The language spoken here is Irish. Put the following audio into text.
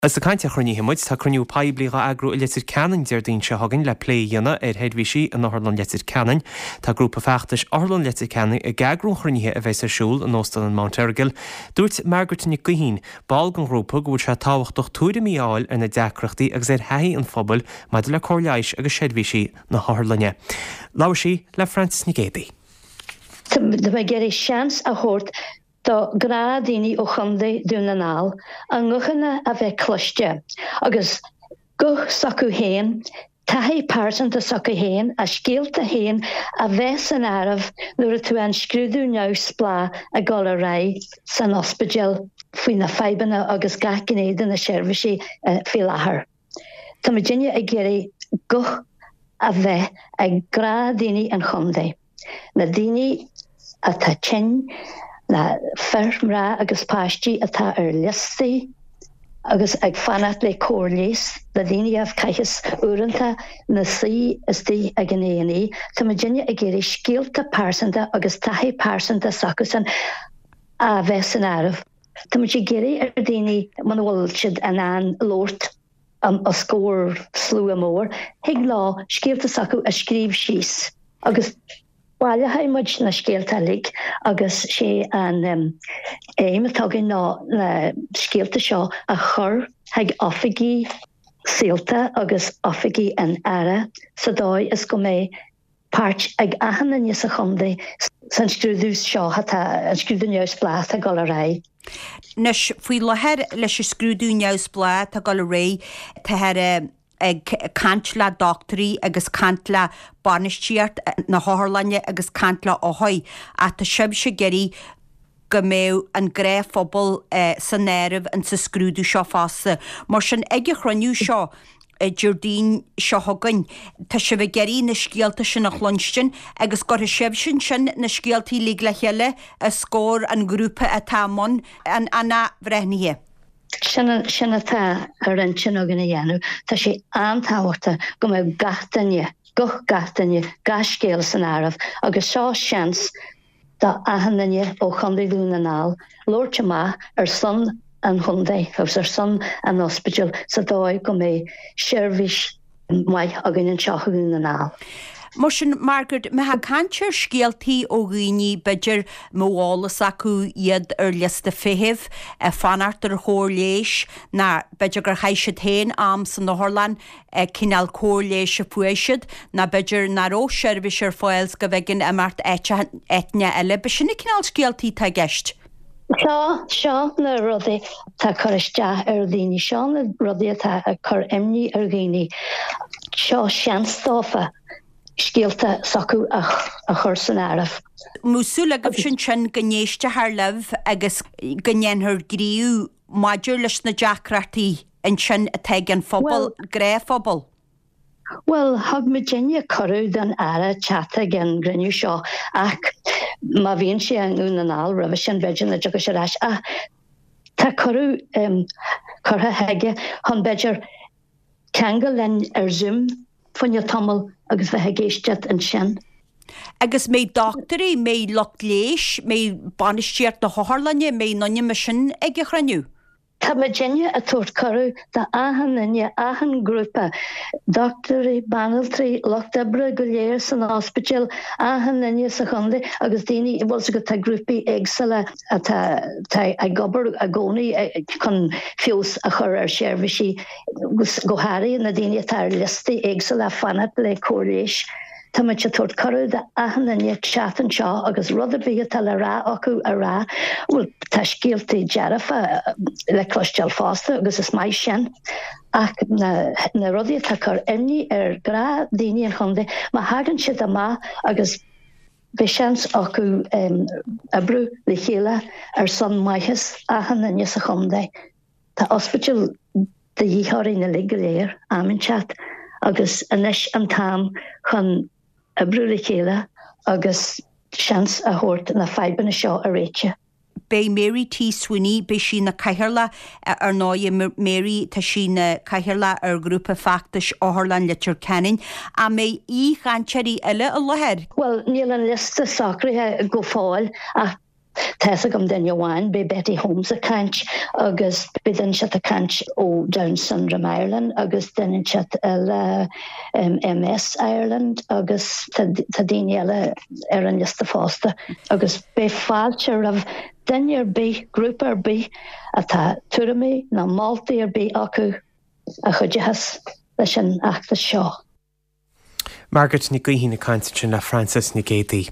As a caiinte chruní himmuid tá cruniú pabliga agrú letir canan dear daon se hagann le plé dhéana headhísí an Harlan letir canan, Tá grúpa feachtas Harlan letir canan a gagrún chruníthe a bheits arsúl an nóstan an Mount Ergil, dúirt Margaretine Guhín, ball an grúpa go bhfuil se táhachtach túra míáil ar na deacrachtaí agus ar haí an phobal maid le cóirleis agus headhísí na Harlanne. Láir sí le Francis Nigédi. Tá bheith géirí seans a chót Tá gra daoine ó chundaí dúna nál an ngochanna a bheith cloiste agus go sacu héin, taithí páirsan a sacu héin a scéalta héin a bheith san airmh nuair a tú an scrúdú neus blá a gáil a ré san ospidéal faoi na feibanna agus gach gnéad na seirbhísí faoi láthair. Tá Virginia a géirí go a bheith ag gra daoine an chundaí. Na daoine a tá tin na fermra agus páistí atá ar listaí agus ag fanat le cóirlís na daoine a caichas uaireanta na saí is tí a gnéanaí. Tá Virginia a géirí scéalta pásanta agus taithí pásanta sacusan a bheith san airmh. Tá muidir géirí ar daoine man bhfuil siad an lórt a scóir slú amór, hiag lá scéalta sacu a scríb síos agus Báile haimid na scéalta lig agus sé an éim atágan na scéalta seo a chur ag ofigaí síalta agus ofigaí an ara sa dóid is go mé páirt ag ahanana sa chundaí san scrúdús seo hatá an scrúdú neus blá a gáil a ré. Nes faoi lehead leis scrúdú neus blá a gáil a ré tá ag cantla doctorí agus cantla banisteart na Harlanne agus cantla óhaid a tá sib se geirí go méh an gré phobal san néirmh an sa scrúdú seo fása. Mar sin ige chroniú seo Jardín seo hagann, tá se bheith geirí na scéalta sin nach Lonstin agus go sib sin na scéaltaí lí le heile a scór an grúpa atá món an anna bhreithnihe. Sinna tá ar an sin a gna dhéanú, tá sé antáhachta go mbeidh gatainne scéal san airmh agus seo seans dá ahananne ó chundaí dúna nál, Lord má ar son an chundaí agus ar son an ospidéal sa dóid go mé seirbhís maith a gin an seacha dúna nál. Mar sin Margaret, me ha cantir scéaltaí ó ghaoine beidir mhálas acu iad ar lista fihibh fanart ar chóirléis na beidir gur chaise tain am san na Harlan cinál cóirléis a fuisiid na beidir naró seirbhís ar fáils go bheitgin amart etne eile, be sinna cinál scéaltaí tá gceist. Seo na rudaí tá chuiste ar daoine, seo na rudaí atá chur imní ar ghaoine. Seo seanstáfa scéalta sacu a chur san airmh. Músúla go sin gnéiste th leh agus gnéanthar gríú maidir leis na deacrachtaí an sin a teig an phobal, gré phobal. Well, thug Virginia corú den ara chatta gan griniú seo ach má bhíonn sé an úna nál ra sin beidir na jogus sé ráis tá corú chutha heige chun beidir ceangal len ar Zoom funne tamil agus bheit géisteat an sin. Agus mé doctorí, mé locht léis, mé banisteart na Harlanne, mé nonne me sin ag chraniú. Tá Virginia a tuairt corú dá ahananne ahan grúpa doctorí banaltaí locht ebre go léir san ospidéal ahananne sa chundaí agus daoine bhil go tá grúpaí éagsala atá ag gobar a gcónaí chun fios a chur ar seirbhísí go háirí na daoine atá ar listaí éagsala fanat le cóirléis. Tá muid se tuairt corú de ahananne seaatan seo agus rud a bhí tal a rá acu a rá bhfuil tá scéaltaí dearafa le cloisteal fásta agus is mai sin ach na rudaí tá chur imní ar gra daoine an chundaí má hagann siad amá agus bhí seans acu a brú le chéile ar son maithas ahananne sa chundaí. Tá ospidéal de dhíthairí na lig go léir aminseat agus inis an tam chun a brúla chéile agus seans a thuirt na feibanna seo a réite. Bei Mary T. Sweeney, bei sí na caithearla ar náide Mary tá sí na caithearla ar grúpa feachtas ó Harlan letir canin a mé í gansearí eile a lehead. Well, níl an lista sacrithe go fáil ach Tessa gom den Joanne be Betty Holmes a cant agus bidden chat a cant ó Down Syndrome Ireland agus den chat MS Ireland agus tadiniele an liste fásta agus be fáilse of denir be grúpar be a tá tuairmí na Maltaí be acu a chudihas leis an achtas seo. Margaret ní gaohí na caiinte sin le Francis na Gédaí.